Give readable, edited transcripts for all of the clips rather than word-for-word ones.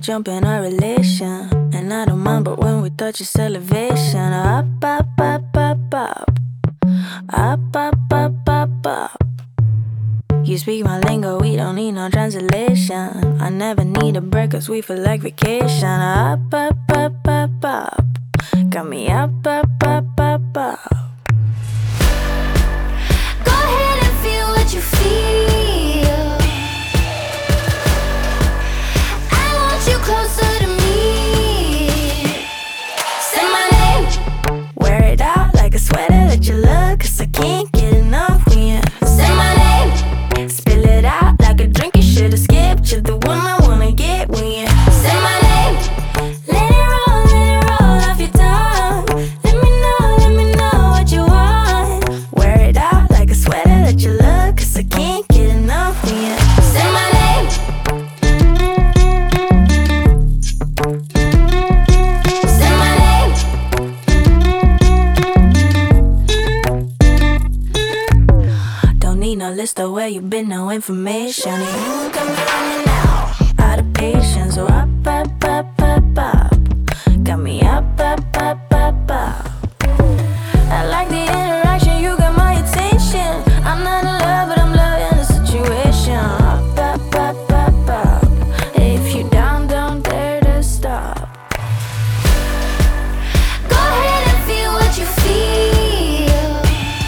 jump in our relation. And I don't mind, but when we touch it's elevation. Up, up, up, up, up. Up, up, up, up, up. You speak my lingo, we don't need no translation. I never need a break cause we feel like vacation. Up, up, up, up, up. Got me up, up, up, up, up. Go ahead and feel what you feel. I want you closer to me. Say my name. Wear it out like a sweater that you love, cause I can't get enough when you say my name. Spill it out like a drink you should've skipped. You're the one I wanna get when you say my name. let it roll off your tongue. Let me know what you want. Wear it out like a sweater that you love, cause I can't get enough when you say my name. Say my name. Don't need no list of where you been, no information. And you got me running out of patience. So up, up, up, up, up. Got me up, up, up, up, up. I like the interaction, you got my attention. I'm not in love, but I'm loving the situation. Up, up, up, up, up. If you down, don't dare to stop. Go ahead and feel what you feel.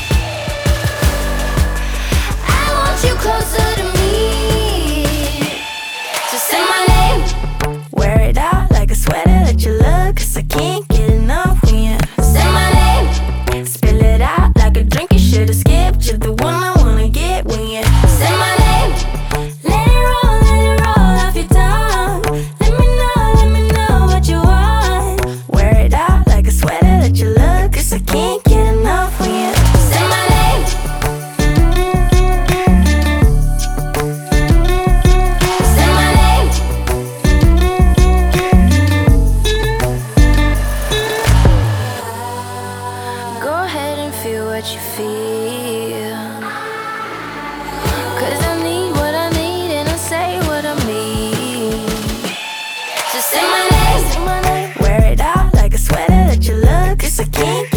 I want you closer to me. So say my name. Wear it out like a sweater that you love, cause I can't get enough when you say my name. spill it out like a drink you should've skipped. You're the one I wanna get when you say my name. let it roll off your tongue. Let me know what you want. Wear it out like a sweater that you love, cause I can't get enough when you say my name. Say my name. go ahead and feel what you feel. Cause I need what I need and I say what I mean. So say my name. Wear it out like a sweater that you love, cause I can't